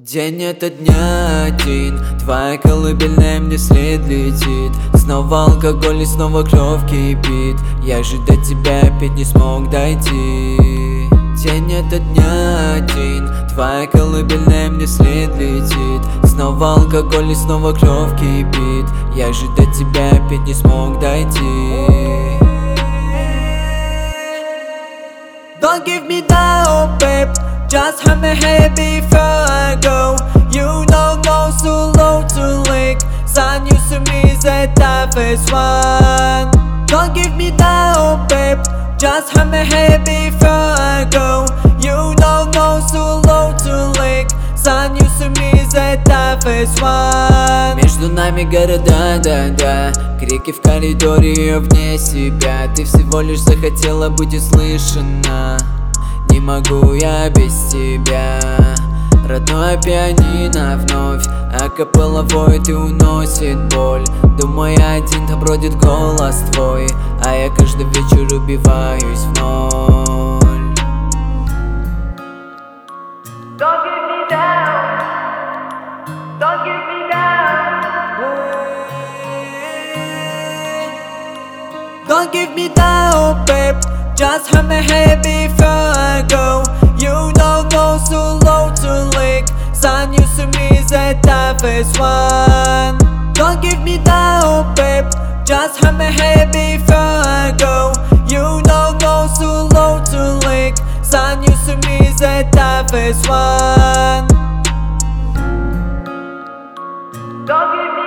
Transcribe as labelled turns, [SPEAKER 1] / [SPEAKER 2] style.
[SPEAKER 1] День ото дня один, твоя колыбельная мне вслед летит. Снова алкоголь и снова кровь кипит. Я же до тебя опять не смог дойти. День ото дня один, твоя колыбельная мне вслед летит. Снова алкоголь и снова кровь кипит. Я же до тебя опять не смог дойти. Don't give me down, babe. Just have me here before I go. You don't go so low to lick. Son used to me that toughest one. Don't give me down, babe. Just have me here before I go. You don't go so low to lick. Son used to me that toughest one. Между нами города, да-да. Крики в коридоре и вне себя. Ты всего лишь захотела быть услышана. Не могу я без тебя. Родное пианино вновь акапелла воет и уносит боль. Думаю, один там бродит голос твой, а я каждый вечер убиваюсь в ноль.
[SPEAKER 2] Don't give me down. Don't give me down.
[SPEAKER 1] Don't give me down, babe. Just have me here before I go. You don't go so low to lick. Son used to me that toughest one. Don't give me down, babe. Just have me here before I go. You don't go so low to lick. Son used to me that toughest one.
[SPEAKER 2] Don't give me